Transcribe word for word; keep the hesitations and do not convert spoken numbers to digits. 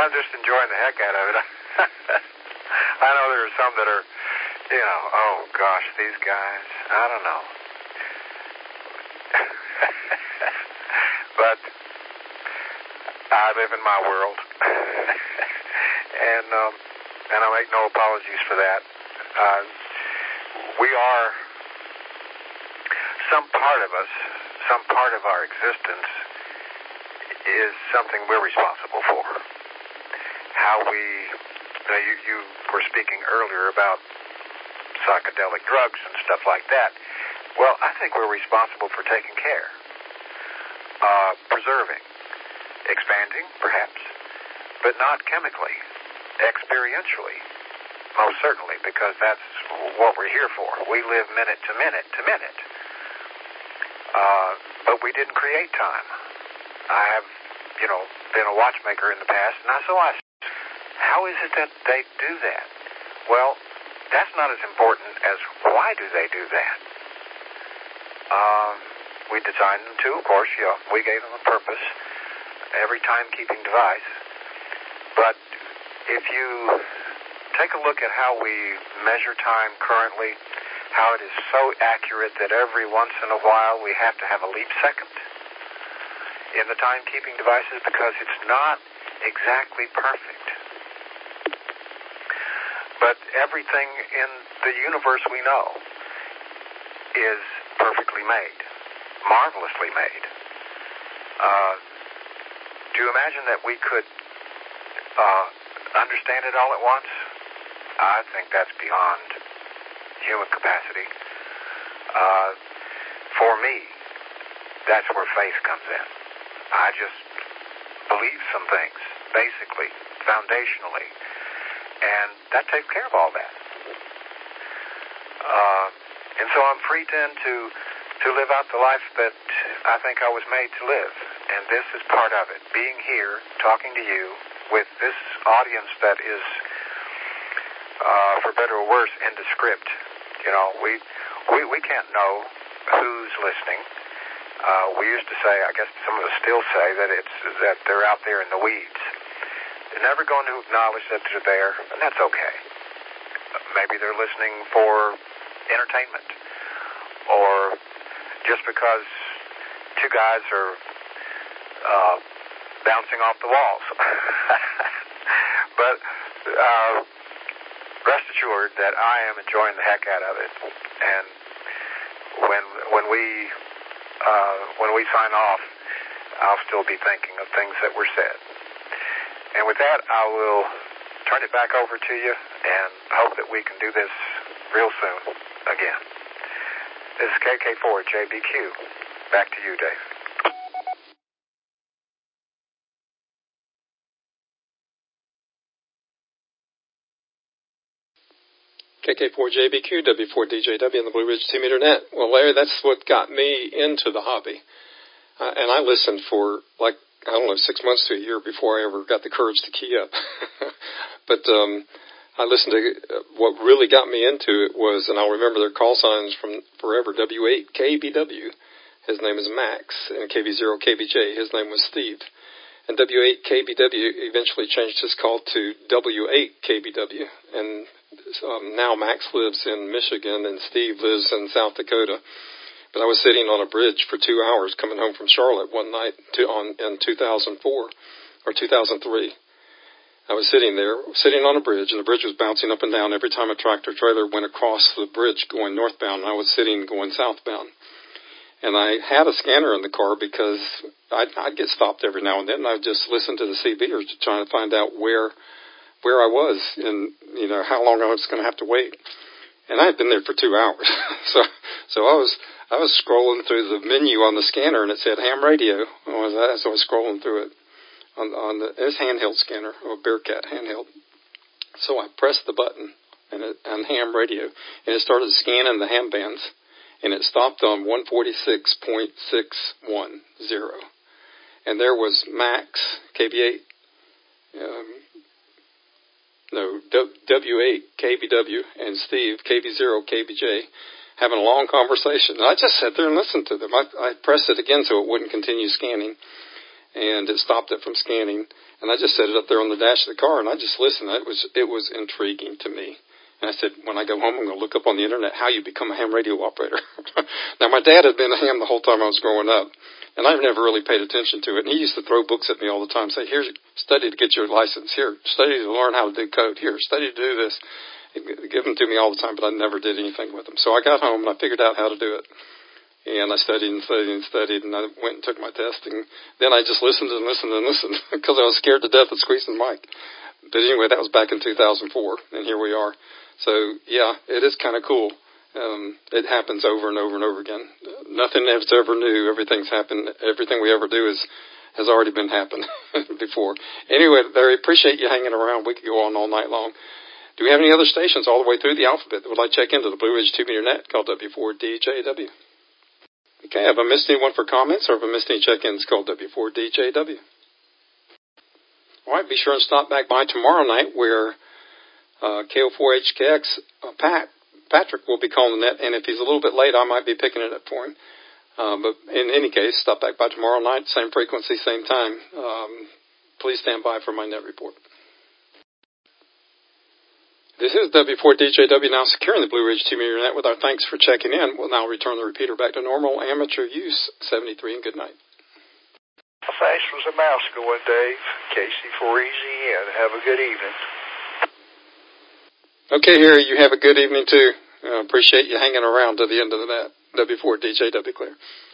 I'm just enjoying the heck out of it. I know there are some that are, you know, oh gosh, these guys, I don't know. But I live in my world, and um, and I make no apologies for that. Uh, we are, some part of us, some part of our existence is something we're responsible for. How we, you know, you, you were speaking earlier about psychedelic drugs and stuff like that. Well, I think we're responsible for taking care, uh, preserving, expanding, perhaps, but not chemically, experientially, most certainly, because that's what we're here for. We live minute to minute to minute. Uh, but we didn't create time. I have, you know, been a watchmaker in the past, and I, so I, how is it that they do that? Well, that's not as important as why do they do that? Uh, we designed them to, of course, you know, we gave them a purpose, every timekeeping device. But if you take a look at how we measure time currently, how it is so accurate that every once in a while we have to have a leap second in the timekeeping devices because it's not exactly perfect. But everything in the universe we know is perfectly made, marvelously made. Uh, do you imagine that we could uh, understand it all at once? I think that's beyond human capacity. Uh, for me, that's where faith comes in. I just believe some things, basically, foundationally, and that takes care of all that. Uh, and so I'm free then to to live out the life that I think I was made to live, and this is part of it. Being here, talking to you, with this audience that is, uh, for better or worse, indescript. You know, we we we can't know who's listening. Uh, we used to say, I guess some of us still say, that it's that they're out there in the weeds. They're never going to acknowledge that they're there, and that's okay. Maybe they're listening for entertainment, or just because two guys are uh, bouncing off the walls. But uh, rest assured that I am enjoying the heck out of it, and when when we uh, when we sign off, I'll still be thinking of things that were said. And with that, I will turn it back over to you, and hope that we can do this real soon again. This is K K four J B Q. Back to you, Dave. K K four J B Q, W four D J W, and the Blue Ridge Two Meter Net. Well, Larry, that's what got me into the hobby. Uh, and I listened for, like, I don't know, six months to a year before I ever got the courage to key up. But um, I listened to, uh, what really got me into it was, and I'll remember their call signs from forever, W eight K B W. His name is Max, and K B zero K B J. His name was Steve. And W eight K B W eventually changed his call to W eight K B W. And um, now Max lives in Michigan, and Steve lives in South Dakota. But I was sitting on a bridge for two hours coming home from Charlotte one night to, on, in two thousand four or two thousand three. I was sitting there, sitting on a bridge, and the bridge was bouncing up and down every time a tractor trailer went across the bridge going northbound, and I was sitting going southbound. And I had a scanner in the car because I'd, I'd get stopped every now and then, and I'd just listen to the C B or trying to find out where where I was and, you know, how long I was going to have to wait. And I had been there for two hours. so so I was I was scrolling through the menu on the scanner, and it said ham radio. I was, so I was scrolling through it on, on the, it's handheld scanner, or Bearcat handheld. So I pressed the button and it, on ham radio, and it started scanning the ham bands, and it stopped on one forty-six point six one zero. And there was Max, K B eight, um, no, W eight, K B W, and Steve, K B zero, K B J, having a long conversation. And I just sat there and listened to them. I, I pressed it again so it wouldn't continue scanning. and it stopped it from scanning. And I just set it up there on the dash of the car, and I just listened. It was it was intriguing to me. And I said, when I go home, I'm going to look up on the internet how you become a ham radio operator. Now, my dad had been a ham the whole time I was growing up, and I've never really paid attention to it. And he used to throw books at me all the time, say, here, study to get your license. Here, study to learn how to do code. Here, study to do this. He'd give them to me all the time, but I never did anything with them. So I got home, and I figured out how to do it. And I studied and studied and studied, and I went and took my test. And then I just listened and listened and listened because I was scared to death of squeezing the mic. But anyway, that was back in two thousand four, and here we are. So, yeah, it is kind of cool. Um, it happens over and over and over again. Nothing is ever new. Everything's happened. Everything we ever do is has already been happened before. Anyway, Larry, appreciate you hanging around. We could go on all night long. Do we have any other stations all the way through the alphabet that would like to check into the Blue Ridge two meter net called W four D J W? Okay, have I missed anyone for comments, or have I missed any check-ins called W four D J W? All right, be sure and stop back by tomorrow night where uh, K O four H K X uh, Pat, Patrick will be calling the net, and if he's a little bit late, I might be picking it up for him. Uh, but in any case, stop back by tomorrow night, same frequency, same time. Um, please stand by for my net report. This is W four D J W now securing the Blue Ridge two meter net with our thanks for checking in. We'll now return the repeater back to normal amateur use, seventy-three, and good night. How fast was the mouse going, Dave? K C four Easy, and have a good evening. Okay, Harry, you have a good evening, too. I uh, appreciate you hanging around to the end of the net. W four D J W clear.